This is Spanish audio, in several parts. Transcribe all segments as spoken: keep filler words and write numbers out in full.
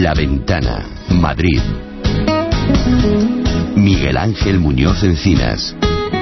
La Ventana, Madrid. Miguel Ángel Muñoz Encinas.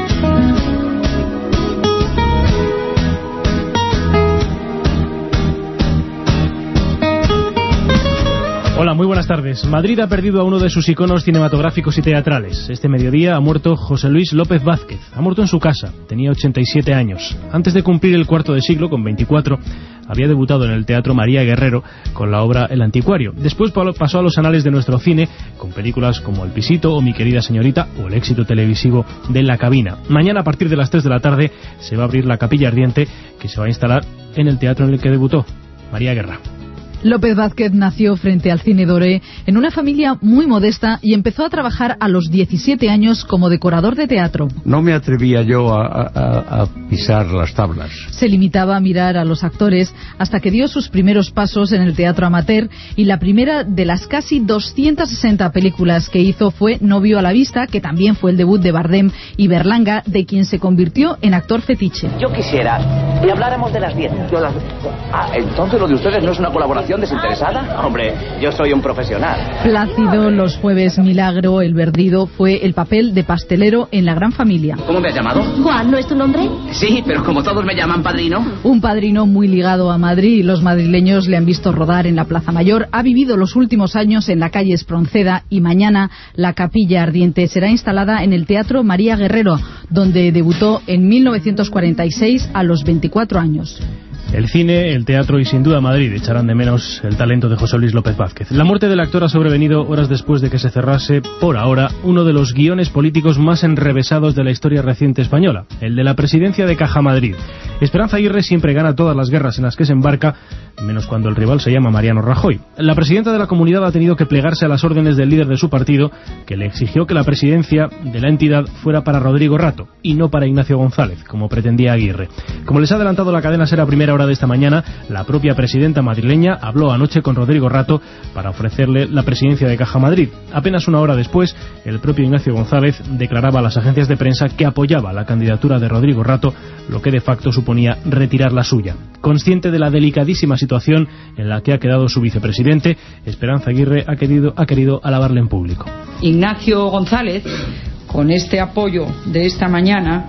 Hola, muy buenas tardes. Madrid ha perdido a uno de sus iconos cinematográficos y teatrales. Este mediodía ha muerto José Luis López Vázquez. Ha muerto en su casa. Tenía ochenta y siete años. Antes de cumplir el cuarto de siglo, con veinticuatro, había debutado en el Teatro María Guerrero con la obra El Anticuario. Después pasó a los anales de nuestro cine con películas como El Pisito o Mi querida señorita o el éxito televisivo de La Cabina. Mañana, a partir de las tres de la tarde, se va a abrir la Capilla Ardiente, que se va a instalar en el teatro en el que debutó, María Guerra. López Vázquez nació frente al Cine Doré en una familia muy modesta y empezó a trabajar a los diecisiete años como decorador de teatro. No me atrevía yo a, a, a pisar las tablas. Se limitaba a mirar a los actores hasta que dio sus primeros pasos en el teatro amateur, y la primera de las casi doscientas sesenta películas que hizo fue Novio a la vista, que también fue el debut de Bardem y Berlanga, de quien se convirtió en actor fetiche. Yo quisiera que habláramos de las dietas. Las... Ah, entonces lo de ustedes no es una colaboración desinteresada. Hombre, yo soy un profesional. Plácido, Los jueves Milagro, El Verdido, fue el papel de pastelero en La Gran Familia. ¿Cómo me has llamado? Juan, ¿no es tu nombre? Sí, pero como todos me llaman padrino. Un padrino muy ligado a Madrid. Los madrileños le han visto rodar en la Plaza Mayor. Ha vivido los últimos años en la calle Espronceda, y mañana la Capilla Ardiente será instalada en el Teatro María Guerrero, donde debutó en mil novecientos cuarenta y seis a los veinticuatro años. El cine, el teatro y sin duda Madrid echarán de menos el talento de José Luis López Vázquez. La muerte del actor ha sobrevenido horas después de que se cerrase, por ahora, uno de los guiones políticos más enrevesados de la historia reciente española, el de la presidencia de Caja Madrid. Esperanza Aguirre siempre gana todas las guerras en las que se embarca, menos cuando el rival se llama Mariano Rajoy. La presidenta de la comunidad ha tenido que plegarse a las órdenes del líder de su partido, que le exigió que la presidencia de la entidad fuera para Rodrigo Rato y no para Ignacio González, como pretendía Aguirre. Como les ha adelantado la cadena SER a primera hora de esta mañana, la propia presidenta madrileña habló anoche con Rodrigo Rato para ofrecerle la presidencia de Caja Madrid. Apenas una hora después, el propio Ignacio González declaraba a las agencias de prensa que apoyaba la candidatura de Rodrigo Rato, lo que de facto suponía retirar la suya. Consciente de la delicadísima situación en la que ha quedado su vicepresidente, Esperanza Aguirre ha querido, ha querido alabarle en público. Ignacio González, con este apoyo de esta mañana,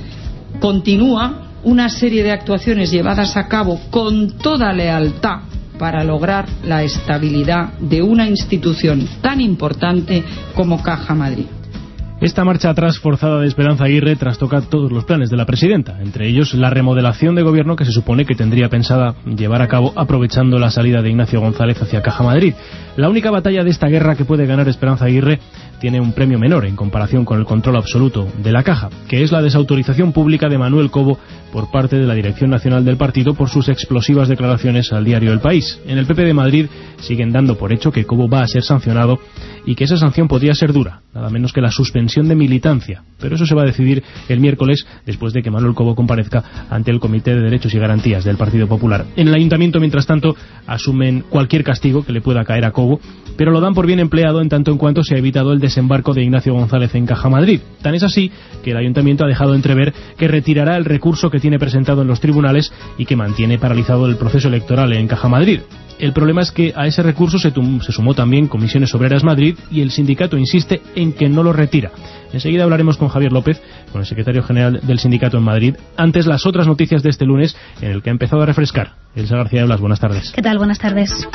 continúa una serie de actuaciones llevadas a cabo con toda lealtad para lograr la estabilidad de una institución tan importante como Caja Madrid. Esta marcha atrás forzada de Esperanza Aguirre trastoca todos los planes de la presidenta, entre ellos la remodelación de gobierno que se supone que tendría pensada llevar a cabo aprovechando la salida de Ignacio González hacia Caja Madrid. La única batalla de esta guerra que puede ganar Esperanza Aguirre tiene un premio menor en comparación con el control absoluto de la Caja, que es la desautorización pública de Manuel Cobo por parte de la Dirección Nacional del partido por sus explosivas declaraciones al diario El País. En el P P de Madrid siguen dando por hecho que Cobo va a ser sancionado y que esa sanción podría ser dura, nada menos que la suspensión de militancia, pero eso se va a decidir el miércoles después de que Manuel Cobo comparezca ante el Comité de Derechos y Garantías del Partido Popular. En el Ayuntamiento, mientras tanto, asumen cualquier castigo que le pueda caer a Cobo, pero lo dan por bien empleado en tanto en cuanto se ha evitado el desembarco de Ignacio González en Caja Madrid. Tan es así que el Ayuntamiento ha dejado entrever que retirará el recurso que tiene presentado en los tribunales y que mantiene paralizado el proceso electoral en Caja Madrid. El problema es que a ese recurso se, se sumó también Comisiones Obreras Madrid, y el sindicato insiste en que no lo retira. Enseguida hablaremos con Javier López, con el secretario general del sindicato en Madrid, antes las otras noticias de este lunes, en el que ha empezado a refrescar. Elsa García de Blas, buenas tardes. ¿Qué tal? Buenas tardes.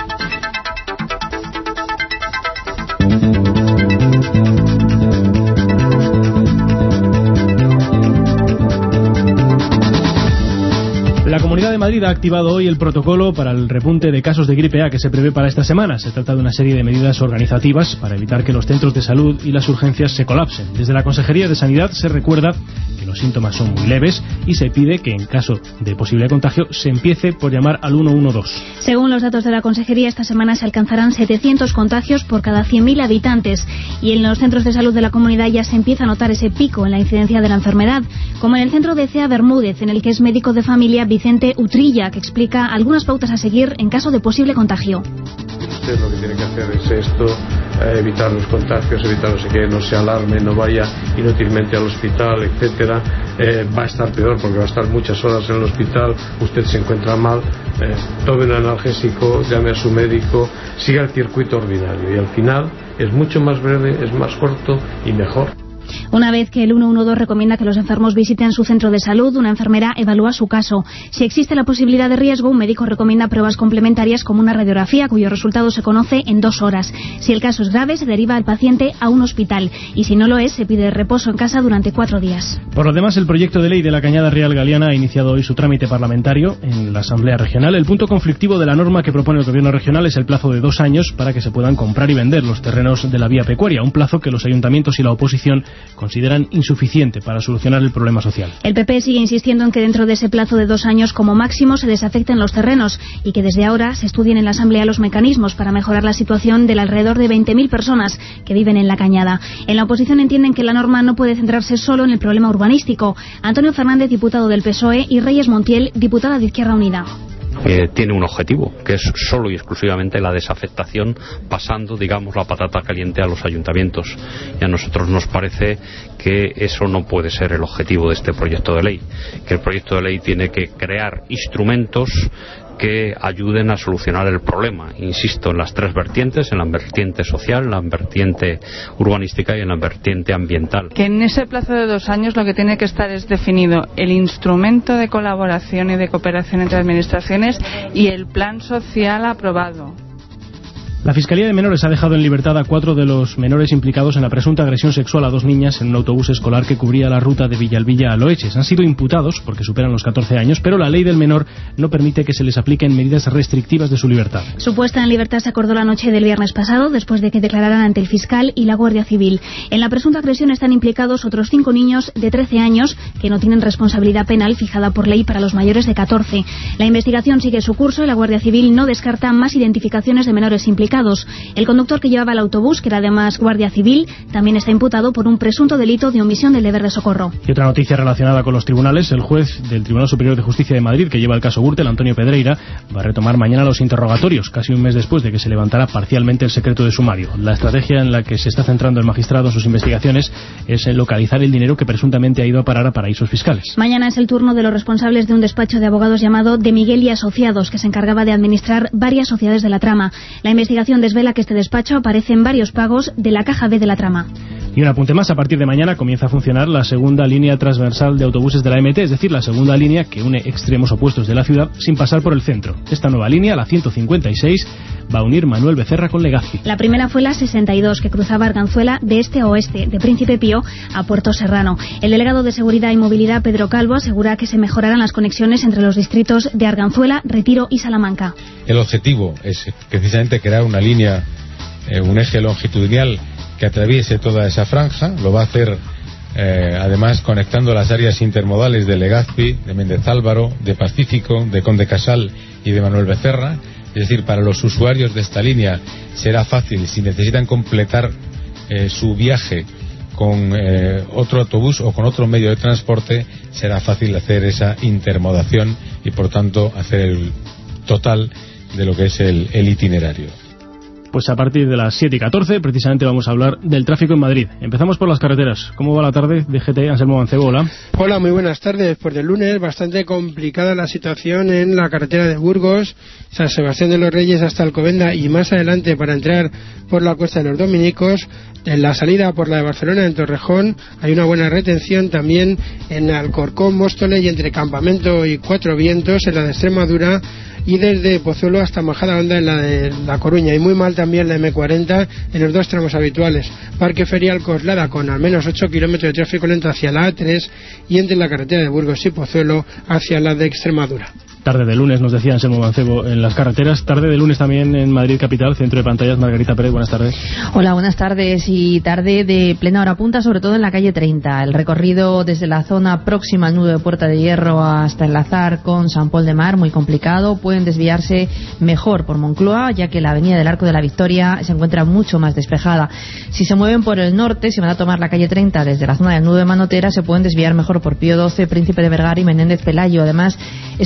La Comunidad de Madrid ha activado hoy el protocolo para el repunte de casos de gripe A que se prevé para esta semana. Se trata de una serie de medidas organizativas para evitar que los centros de salud y las urgencias se colapsen. Desde la Consejería de Sanidad se recuerda que los síntomas son muy leves y se pide que en caso de posible contagio se empiece por llamar al uno uno dos. Según los datos de la Consejería, esta semana se alcanzarán setecientos contagios por cada cien mil habitantes, y en los centros de salud de la comunidad ya se empieza a notar ese pico en la incidencia de la enfermedad, como en el centro de C E A Bermúdez, en el que es médico de familia Vicente Utrilla, que explica algunas pautas a seguir en caso de posible contagio. usted lo que tiene que hacer es esto, eh, evitar los contagios, evitar no sé qué, no se alarme, no vaya inútilmente al hospital, etcétera. Eh, va a estar peor porque va a estar muchas horas en el hospital, usted se encuentra mal, eh, tome un analgésico, llame a su médico, siga el circuito ordinario y al final es mucho más breve, es más corto y mejor. Una vez que el ciento doce recomienda que los enfermos visiten su centro de salud, una enfermera evalúa su caso. Si existe la posibilidad de riesgo, un médico recomienda pruebas complementarias como una radiografía, cuyo resultado se conoce en dos horas. Si el caso es grave, se deriva al paciente a un hospital y si no lo es, se pide reposo en casa durante cuatro días. Por lo demás, el proyecto de ley de la Cañada Real Galiana ha iniciado hoy su trámite parlamentario en la Asamblea Regional. El punto conflictivo de la norma que propone el Gobierno regional es el plazo de dos años para que se puedan comprar y vender los terrenos de la vía pecuaria, un plazo que los ayuntamientos y la oposición consideran insuficiente para solucionar el problema social. El P P sigue insistiendo en que dentro de ese plazo de dos años como máximo se desafecten los terrenos y que desde ahora se estudien en la Asamblea los mecanismos para mejorar la situación del alrededor de veinte mil personas que viven en la Cañada. En la oposición entienden que la norma no puede centrarse solo en el problema urbanístico. Antonio Fernández, diputado del P S O E, y Reyes Montiel, diputada de Izquierda Unida. Eh, tiene un objetivo, que es solo y exclusivamente la desafectación, pasando, digamos, la patata caliente a los ayuntamientos. Y a nosotros nos parece que eso no puede ser el objetivo de este proyecto de ley, que el proyecto de ley tiene que crear instrumentos que ayuden a solucionar el problema, insisto, en las tres vertientes, en la vertiente social, en la vertiente urbanística y en la vertiente ambiental. Que en ese plazo de dos años lo que tiene que estar es definido el instrumento de colaboración y de cooperación entre administraciones y el plan social aprobado. La Fiscalía de Menores ha dejado en libertad a cuatro de los menores implicados en la presunta agresión sexual a dos niñas en un autobús escolar que cubría la ruta de Villalbilla a Loeches. Han sido imputados porque superan los catorce años, pero la ley del menor no permite que se les apliquen medidas restrictivas de su libertad. Su puesta en libertad se acordó la noche del viernes pasado, después de que declararan ante el fiscal y la Guardia Civil. En la presunta agresión están implicados otros cinco niños de trece años que no tienen responsabilidad penal fijada por ley para los mayores de catorce. La investigación sigue su curso y la Guardia Civil no descarta más identificaciones de menores implicados. El conductor que llevaba el autobús, que era además guardia civil, también está imputado por un presunto delito de omisión del deber de socorro. Y otra noticia relacionada con los tribunales: el juez del Tribunal Superior de Justicia de Madrid, que lleva el caso Gürtel, Antonio Pedreira, va a retomar mañana los interrogatorios, casi un mes después de que se levantara parcialmente el secreto de sumario. La estrategia en la que se está centrando el magistrado en sus investigaciones es localizar el dinero que presuntamente ha ido a parar a paraísos fiscales. Mañana es el turno de los responsables de un despacho de abogados llamado De Miguel y Asociados, que se encargaba de administrar varias sociedades de la trama. La investigación desvela que este despacho aparece en varios pagos de la caja B de la trama. Y un apunte más: a partir de mañana comienza a funcionar la segunda línea transversal de autobuses de la M T, es decir, la segunda línea que une extremos opuestos de la ciudad sin pasar por el centro. Esta nueva línea, la ciento cincuenta y seis, va a unir Manuel Becerra con Legazpi. La primera fue la sesenta y dos, que cruzaba Arganzuela de este a oeste, de Príncipe Pío a Puerto Serrano. El delegado de Seguridad y Movilidad, Pedro Calvo, asegura que se mejorarán las conexiones entre los distritos de Arganzuela, Retiro y Salamanca. El objetivo es precisamente crear una línea, eh, un eje longitudinal que atraviese toda esa franja. Lo va a hacer eh, además conectando las áreas intermodales de Legazpi, de Méndez Álvaro, de Pacífico, de Conde Casal y de Manuel Becerra. Es decir, para los usuarios de esta línea será fácil, si necesitan completar eh, su viaje con eh, otro autobús o con otro medio de transporte, será fácil hacer esa intermodación y por tanto hacer el total de lo que es el, el itinerario. Pues a partir de las siete y catorce precisamente vamos a hablar del tráfico en Madrid. Empezamos por las carreteras. ¿Cómo va la tarde de G T? Anselmo Mancebo, hola. Hola, muy buenas tardes. Pues del lunes bastante complicada la situación en la carretera de Burgos, San Sebastián de los Reyes hasta Alcobendas y más adelante para entrar por la Cuesta de los Dominicos. En la salida por la de Barcelona, en Torrejón, hay una buena retención también en Alcorcón, Móstoles y entre Campamento y Cuatro Vientos en la de Extremadura, y desde Pozuelo hasta Majadahonda en la de La Coruña, y muy mal también la eme cuarenta en los dos tramos habituales, Parque Ferial Coslada con al menos ocho kilómetros de tráfico lento hacia la A tres y entre la carretera de Burgos y Pozuelo hacia la de Extremadura. Tarde de lunes, nos decía Anselmo Mancebo, en las carreteras. Tarde de lunes también en Madrid capital, centro de pantallas. Margarita Pérez, buenas tardes. Hola, buenas tardes. Y tarde de plena hora punta, sobre todo en la calle treinta. El recorrido desde la zona próxima al nudo de Puerta de Hierro hasta enlazar con San Pol de Mar, muy complicado. Pueden desviarse mejor por Moncloa, ya que la avenida del Arco de la Victoria se encuentra mucho más despejada. Si se mueven por el norte, si van a tomar la calle treinta desde la zona del nudo de Manotera, se pueden desviar mejor por Pío doce, Príncipe de Vergara y Menéndez Pelayo. Además, es conveniente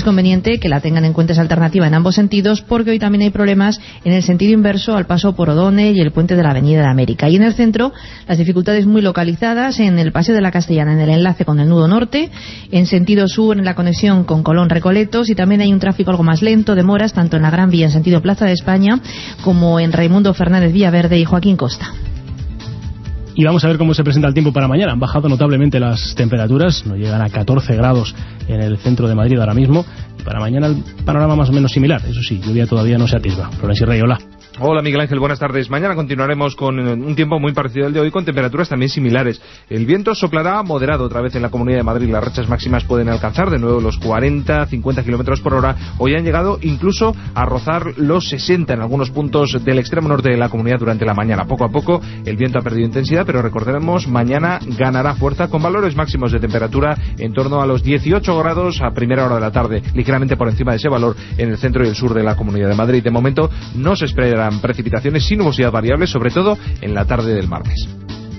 conveniente que la tengan en cuenta esa alternativa en ambos sentidos, porque hoy también hay problemas en el sentido inverso al paso por Odone y el puente de la Avenida de América. Y en el centro, las dificultades muy localizadas en el Paseo de la Castellana, en el enlace con el nudo norte, en sentido sur en la conexión con Colón Recoletos, y también hay un tráfico algo más lento, demoras tanto en la Gran Vía en sentido Plaza de España como en Raimundo Fernández Villaverde y Joaquín Costa. Y vamos a ver cómo se presenta el tiempo para mañana. Han bajado notablemente las temperaturas, no llegan a catorce grados en el centro de Madrid ahora mismo. Y para mañana el panorama más o menos similar. Eso sí, lluvia todavía no se atisba. Florencio Rey, hola. Hola Miguel Ángel, buenas tardes. Mañana continuaremos con un tiempo muy parecido al de hoy, con temperaturas también similares. El viento soplará moderado otra vez en la Comunidad de Madrid. Las rachas máximas pueden alcanzar de nuevo los cuarenta a cincuenta kilómetros por hora. Hoy han llegado incluso a rozar los sesenta en algunos puntos del extremo norte de la comunidad durante la mañana. Poco a poco el viento ha perdido intensidad, pero recordemos, mañana ganará fuerza con valores máximos de temperatura en torno a los dieciocho grados a primera hora de la tarde, ligeramente por encima de ese valor en el centro y el sur de la Comunidad de Madrid. De momento no se espera precipitaciones sin nubosidad variable, sobre todo en la tarde del martes.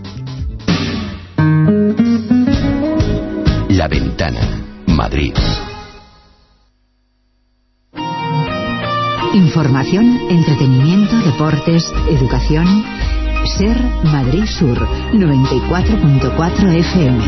La Ventana, Madrid. Información, entretenimiento, deportes, educación. Ser Madrid Sur, noventa y cuatro punto cuatro F M.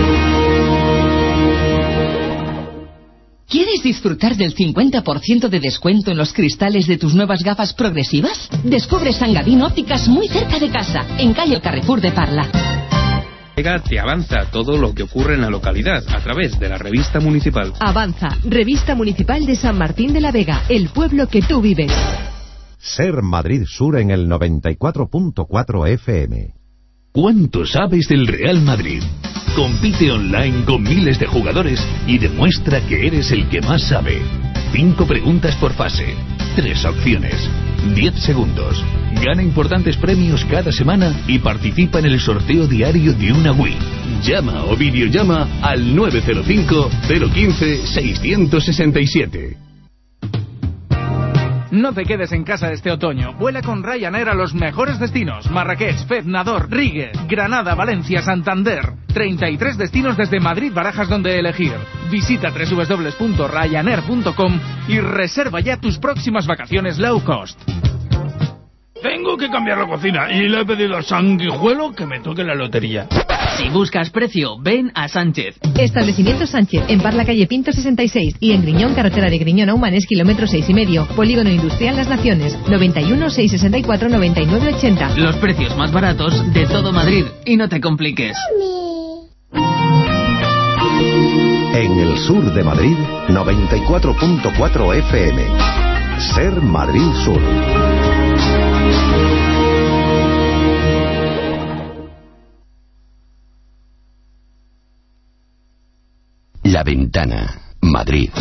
¿Quieres disfrutar del cincuenta por ciento de descuento en los cristales de tus nuevas gafas progresivas? Descubre San Gavin Ópticas muy cerca de casa, en calle Carrefour de Parla. Vega te avanza todo lo que ocurre en la localidad a través de la revista municipal. Avanza, revista municipal de San Martín de la Vega, el pueblo que tú vives. Ser Madrid Sur en el noventa y cuatro punto cuatro F M. ¿Cuánto sabes del Real Madrid? Compite online con miles de jugadores y demuestra que eres el que más sabe. Cinco preguntas por fase. Tres opciones. Diez segundos. Gana importantes premios cada semana y participa en el sorteo diario de una Wii. Llama o videollama al nueve cero cinco, cero uno cinco, seis seis siete. No te quedes en casa este otoño. Vuela con Ryanair a los mejores destinos: Marrakech, Fez, Nador, Righe, Granada, Valencia, Santander. treinta y tres destinos desde Madrid, Barajas donde elegir. Visita doble u doble u doble u punto ryanair punto com y reserva ya tus próximas vacaciones low cost. Tengo que cambiar la cocina y le he pedido a Sanguijuelo que me toque la lotería. Si buscas precio, ven a Sánchez. Establecimiento Sánchez, en Parla calle Pinto sesenta y seis y en Griñón, carretera de Griñón a Humanes, kilómetro seis y medio. Polígono Industrial Las Naciones, noventa y uno, seiscientos sesenta y cuatro, noventa y nueve ochenta. Los precios más baratos de todo Madrid. Y no te compliques. En el sur de Madrid, noventa y cuatro punto cuatro F M. Ser Madrid Sur. La Ventana, Madrid.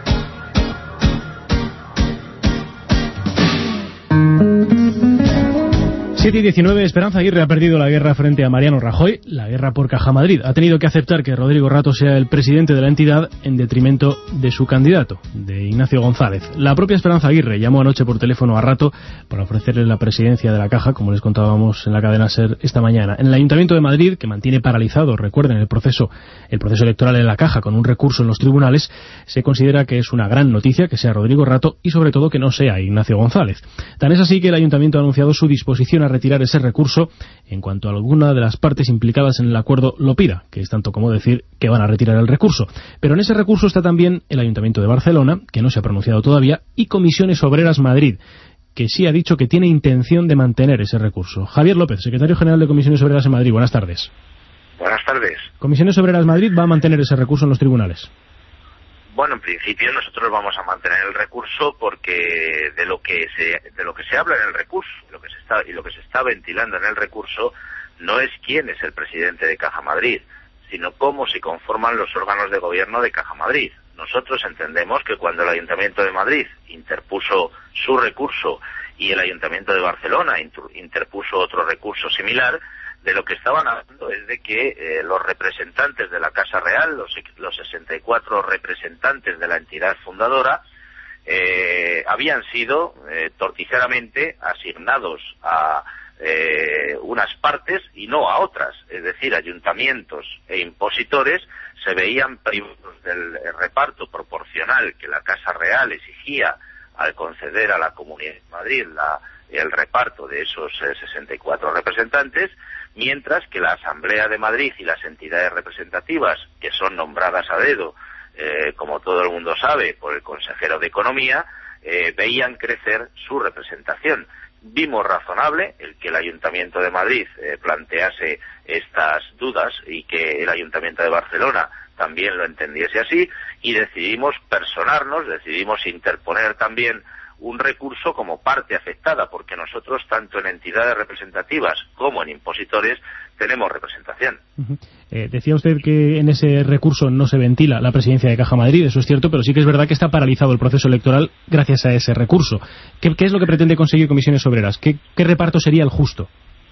siete y diecinueve, Esperanza Aguirre ha perdido la guerra frente a Mariano Rajoy, la guerra por Caja Madrid. Ha tenido que aceptar que Rodrigo Rato sea el presidente de la entidad en detrimento de su candidato, de Ignacio González. La propia Esperanza Aguirre llamó anoche por teléfono a Rato para ofrecerle la presidencia de la Caja, como les contábamos en la cadena SER esta mañana. En el Ayuntamiento de Madrid, que mantiene paralizado, recuerden, el proceso, el proceso electoral en la Caja con un recurso en los tribunales, se considera que es una gran noticia que sea Rodrigo Rato y sobre todo que no sea Ignacio González. Tan es así que el Ayuntamiento ha anunciado su disposición a retirar ese recurso en cuanto a alguna de las partes implicadas en el acuerdo lo pida, que es tanto como decir que van a retirar el recurso. Pero en ese recurso está también el Ayuntamiento de Barcelona, que no se ha pronunciado todavía, y Comisiones Obreras Madrid, que sí ha dicho que tiene intención de mantener ese recurso. Javier López, secretario general de Comisiones Obreras en Madrid, buenas tardes. Buenas tardes. Comisiones Obreras Madrid va a mantener ese recurso en los tribunales. Bueno, en principio nosotros vamos a mantener el recurso porque de lo que se de lo que se habla en el recurso, lo que se está y lo que se está ventilando en el recurso no es quién es el presidente de Caja Madrid, sino cómo se conforman los órganos de gobierno de Caja Madrid. Nosotros entendemos que cuando el Ayuntamiento de Madrid interpuso su recurso y el Ayuntamiento de Barcelona interpuso otro recurso similar, de lo que estaban hablando es de que eh, los representantes de la Casa Real, los, los sesenta y cuatro representantes de la entidad fundadora, eh, habían sido eh, torticeramente asignados a eh, unas partes y no a otras, es decir, ayuntamientos e impositores se veían privados del reparto proporcional que la Casa Real exigía al conceder a la Comunidad de Madrid la, el reparto de esos eh, sesenta y cuatro representantes, mientras que la Asamblea de Madrid y las entidades representativas, que son nombradas a dedo, eh, como todo el mundo sabe, por el consejero de Economía, eh, veían crecer su representación. Vimos razonable el que el Ayuntamiento de Madrid eh, plantease estas dudas y que el Ayuntamiento de Barcelona también lo entendiese así, y decidimos personarnos, decidimos interponer también un recurso como parte afectada, porque nosotros, tanto en entidades representativas como en impositores, tenemos representación. Uh-huh. Eh, decía usted que en ese recurso no se ventila la presidencia de Caja Madrid, eso es cierto, pero sí que es verdad que está paralizado el proceso electoral gracias a ese recurso. ¿Qué, qué es lo que pretende conseguir Comisiones Obreras? ¿Qué, qué reparto sería el justo?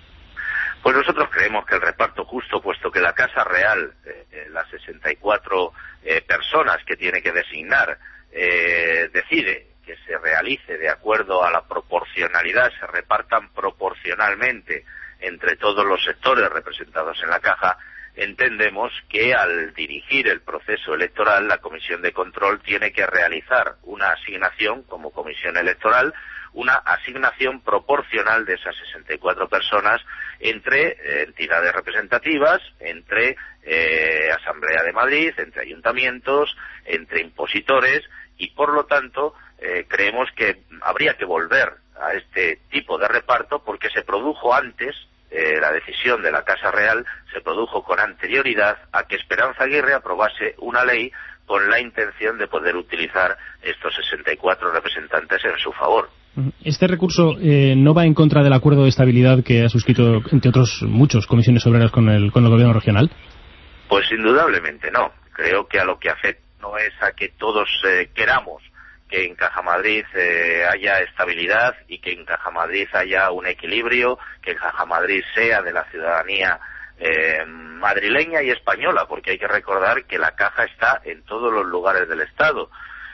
Pues nosotros creemos que el reparto justo, puesto que la Casa Real, eh, las sesenta y cuatro eh, personas que tiene que designar, eh, decide que se realice de acuerdo a la proporcionalidad, se repartan proporcionalmente entre todos los sectores representados en la Caja, entendemos que al dirigir el proceso electoral, la Comisión de Control tiene que realizar una asignación como Comisión Electoral, una asignación proporcional de esas sesenta y cuatro personas entre eh, entidades representativas, entre eh, Asamblea de Madrid, entre ayuntamientos, entre impositores, y por lo tanto eh, creemos que habría que volver a este tipo de reparto porque se produjo antes, eh, la decisión de la Casa Real se produjo con anterioridad a que Esperanza Aguirre aprobase una ley con la intención de poder utilizar estos sesenta y cuatro representantes en su favor. ¿Este recurso eh, no va en contra del acuerdo de estabilidad que ha suscrito, entre otros muchos, Comisiones Obreras con el, con el gobierno regional? Pues indudablemente no. Creo que a lo que afecta no es a que todos eh, queramos que en Caja Madrid eh, haya estabilidad y que en Caja Madrid haya un equilibrio, que en Caja Madrid sea de la ciudadanía eh, madrileña y española, porque hay que recordar que la Caja está en todos los lugares del Estado.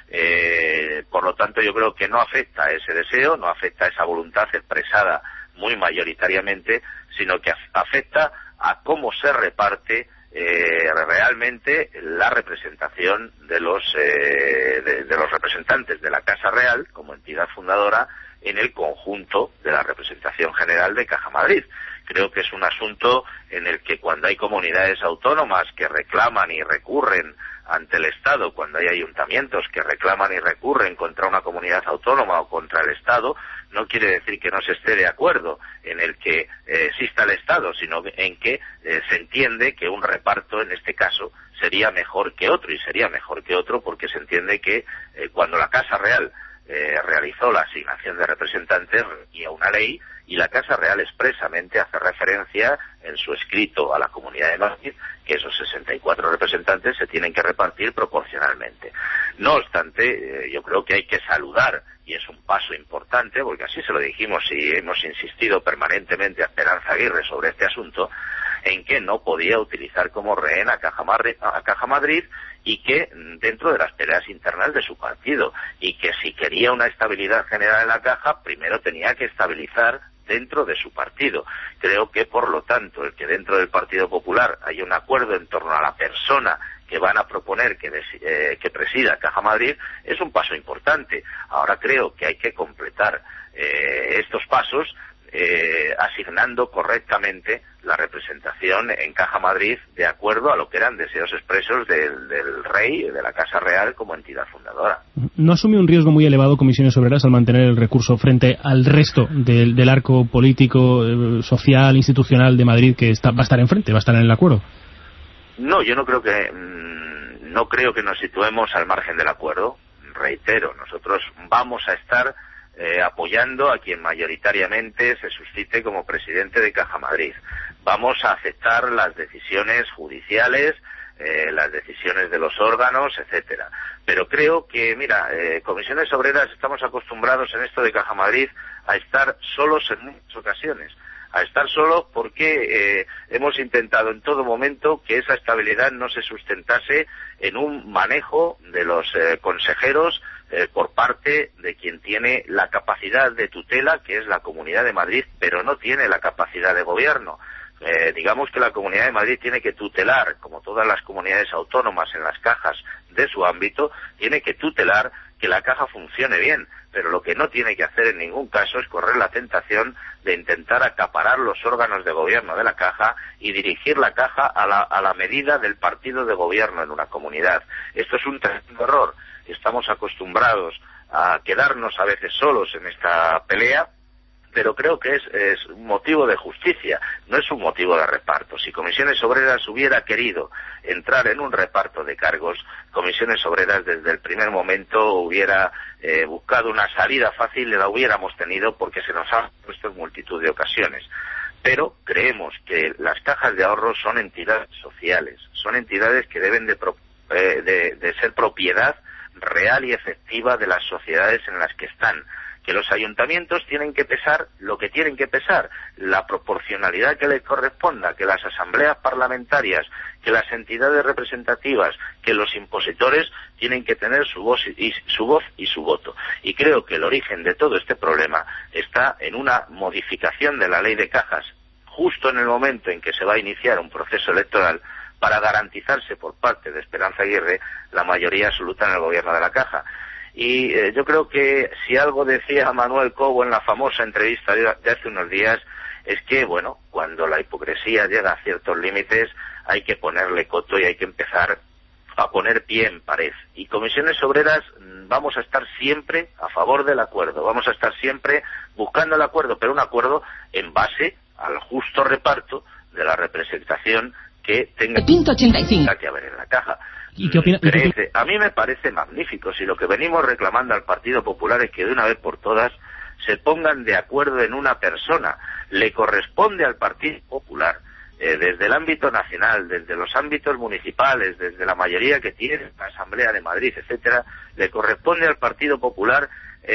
Eh, por lo tanto, yo creo que no afecta a ese deseo, no afecta a esa voluntad expresada muy mayoritariamente, sino que afecta a cómo se reparte eh, realmente la representación de los eh, de, de los representantes de la Casa Real como entidad fundadora en el conjunto de la representación general de Caja Madrid. Creo que es un asunto en el que cuando hay comunidades autónomas que reclaman y recurren ante el Estado, cuando hay ayuntamientos que reclaman y recurren contra una comunidad autónoma o contra el Estado, no quiere decir que no se esté de acuerdo en el que eh, exista el Estado, sino en que eh, se entiende que un reparto, en este caso, sería mejor que otro, y sería mejor que otro porque se entiende que eh, cuando la Casa Real eh, realizó la asignación de representantes, y a una ley, y la Casa Real expresamente hace referencia en su escrito a la Comunidad de Madrid que esos sesenta y cuatro representantes se tienen que repartir proporcionalmente. No obstante, eh, yo creo que hay que saludar, y es un paso importante, porque así se lo dijimos y hemos insistido permanentemente a Esperanza Aguirre sobre este asunto, en que no podía utilizar como rehén a Caja Madrid, a Caja Madrid y que dentro de las peleas internas de su partido, y que si quería una estabilidad general en la Caja, primero tenía que estabilizar dentro de su partido. Creo que, por lo tanto, el que dentro del Partido Popular haya un acuerdo en torno a la persona que van a proponer que, eh, que presida Caja Madrid es un paso importante. Ahora creo que hay que completar eh, estos pasos eh, asignando correctamente la representación en Caja Madrid de acuerdo a lo que eran deseos expresos del, del rey, de la Casa Real como entidad fundadora. ¿No asume un riesgo muy elevado Comisiones Obreras al mantener el recurso frente al resto del, del arco político, eh, social, institucional de Madrid que está, va a estar enfrente, va a estar en el acuerdo? No, yo no creo que mmm, no creo que nos situemos al margen del acuerdo. Reitero, nosotros vamos a estar eh, apoyando a quien mayoritariamente se suscite como presidente de Caja Madrid. Vamos a aceptar las decisiones judiciales, eh, las decisiones de los órganos, etcétera. Pero creo que, mira, eh, Comisiones Obreras estamos acostumbrados en esto de Caja Madrid a estar solos en muchas ocasiones. A estar solos porque eh, hemos intentado en todo momento que esa estabilidad no se sustentase en un manejo de los eh, consejeros eh, por parte de quien tiene la capacidad de tutela, que es la Comunidad de Madrid, pero no tiene la capacidad de gobierno. Eh, digamos que la Comunidad de Madrid tiene que tutelar, como todas las comunidades autónomas en las cajas de su ámbito, tiene que tutelar que la caja funcione bien, pero lo que no tiene que hacer en ningún caso es correr la tentación de intentar acaparar los órganos de gobierno de la caja y dirigir la caja a la, a la medida del partido de gobierno en una comunidad. Esto es un tremendo error. Estamos acostumbrados a quedarnos a veces solos en esta pelea, pero creo que es, es un motivo de justicia, no es un motivo de reparto. Si Comisiones Obreras hubiera querido entrar en un reparto de cargos, Comisiones Obreras desde el primer momento hubiera eh, buscado una salida fácil y la hubiéramos tenido porque se nos ha puesto en multitud de ocasiones. Pero creemos que las cajas de ahorro son entidades sociales, son entidades que deben de, pro, eh, de, de ser propiedad real y efectiva de las sociedades en las que están. Que los ayuntamientos tienen que pesar lo que tienen que pesar, la proporcionalidad que les corresponda, que las asambleas parlamentarias, que las entidades representativas, que los impositores tienen que tener su voz y su voz y su voto. Y creo que el origen de todo este problema está en una modificación de la ley de cajas, justo en el momento en que se va a iniciar un proceso electoral para garantizarse por parte de Esperanza Aguirre la mayoría absoluta en el gobierno de la caja. Y eh, yo creo que si algo decía Manuel Cobo en la famosa entrevista de, de hace unos días, es que, bueno, cuando la hipocresía llega a ciertos límites, hay que ponerle coto y hay que empezar a poner pie en pared. Y Comisiones Obreras vamos a estar siempre a favor del acuerdo, vamos a estar siempre buscando el acuerdo, pero un acuerdo en base al justo reparto de la representación que tenga que haber en la caja. ¿Y qué opina? Crece. A mí me parece magnífico si lo que venimos reclamando al Partido Popular es que de una vez por todas se pongan de acuerdo en una persona. Le corresponde al Partido Popular, eh, desde el ámbito nacional, desde los ámbitos municipales, desde la mayoría que tiene la Asamblea de Madrid, etcétera, le corresponde al Partido Popular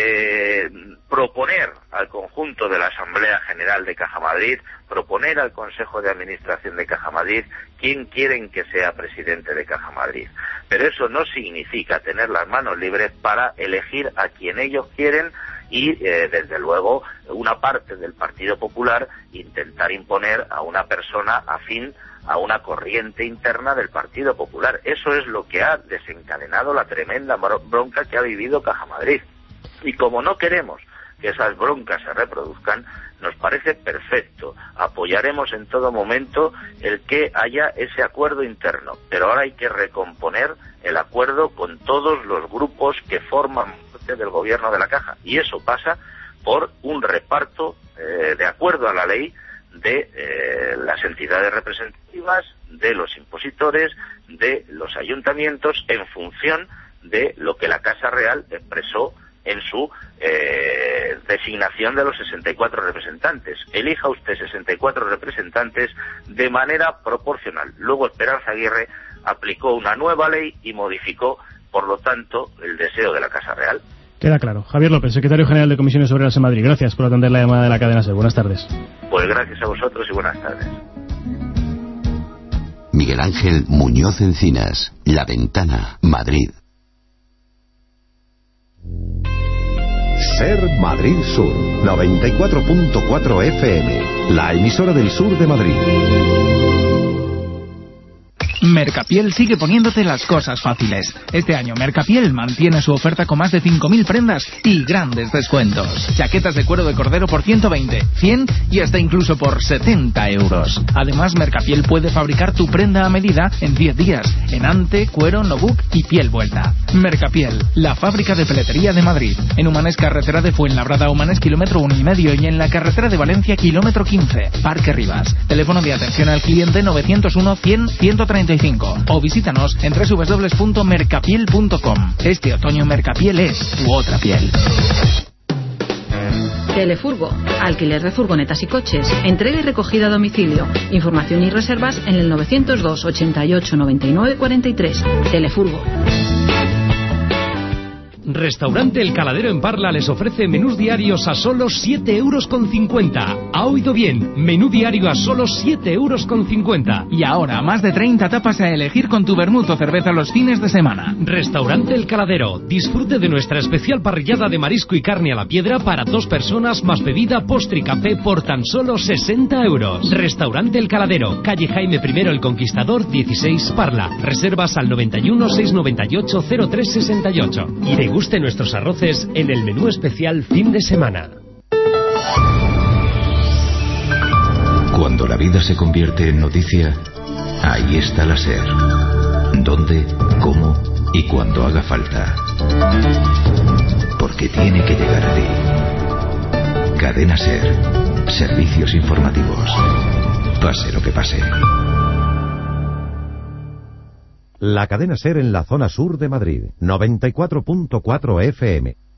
eh, proponer al conjunto de la Asamblea General de Caja Madrid, proponer al Consejo de Administración de Caja Madrid quién quieren que sea presidente de Caja Madrid. Pero eso no significa tener las manos libres para elegir a quien ellos quieren y, eh, desde luego, una parte del Partido Popular intentar imponer a una persona afín a una corriente interna del Partido Popular. Eso es lo que ha desencadenado la tremenda bronca que ha vivido Caja Madrid. Y como no queremos que esas broncas se reproduzcan, nos parece perfecto. Apoyaremos en todo momento el que haya ese acuerdo interno, pero ahora hay que recomponer el acuerdo con todos los grupos que forman parte del gobierno de la Caja. Y eso pasa por un reparto eh, de acuerdo a la ley de eh, las entidades representativas, de los impositores, de los ayuntamientos, en función de lo que la Casa Real expresó en su eh, designación de los sesenta y cuatro representantes. Elija usted sesenta y cuatro representantes de manera proporcional. Luego Esperanza Aguirre aplicó una nueva ley y modificó, por lo tanto, el deseo de la Casa Real. Queda claro. Javier López, secretario general de Comisiones Obreras en Madrid. Gracias por atender la llamada de la cadena SER. Buenas tardes. Pues gracias a vosotros y buenas tardes. Miguel Ángel Muñoz Encinas, La Ventana, Madrid. SER Madrid Sur, noventa y cuatro punto cuatro F M, la emisora del sur de Madrid. Mercapiel sigue poniéndote las cosas fáciles. Este año Mercapiel mantiene su oferta con más de cinco mil prendas y grandes descuentos. Chaquetas de cuero de cordero por ciento veinte, cien y hasta incluso por setenta euros. Además, Mercapiel puede fabricar tu prenda a medida en diez días, en ante, cuero, notebook y piel vuelta. Mercapiel, la fábrica de peletería de Madrid. En Humanes, carretera de Fuenlabrada, Humanes, kilómetro uno y medio, y en la carretera de Valencia, kilómetro quince, Parque Rivas. Teléfono de atención al cliente novecientos uno, cien, ciento treinta y cinco. O visítanos en doble u doble u doble u punto mercapiel punto com. Este otoño Mercapiel es tu otra piel. Telefurgo, alquiler de furgonetas y coches, entrega y recogida a domicilio. Información y reservas en el novecientos dos, ochenta y ocho, noventa y nueve, cuarenta y tres. Telefurgo. Restaurante El Caladero en Parla les ofrece menús diarios a solo siete euros con cincuenta. ¿Ha oído bien? Menú diario a solo siete euros con cincuenta. Y ahora, más de treinta tapas a elegir con tu vermut o cerveza los fines de semana. Restaurante El Caladero. Disfrute de nuestra especial parrillada de marisco y carne a la piedra para dos personas más bebida, postre y café por tan solo sesenta euros. Restaurante El Caladero. Calle Jaime I el Conquistador, dieciséis, Parla. Reservas al noventa y uno, seiscientos noventa y ocho, cero tres sesenta y ocho. Y deguste nuestros arroces en el menú especial fin de semana. Cuando la vida se convierte en noticia, ahí está la SER. ¿Dónde, cómo y cuando haga falta? Porque tiene que llegar a ti. Cadena SER. Servicios informativos. Pase lo que pase. La cadena SER en la zona sur de Madrid, noventa y cuatro punto cuatro F M.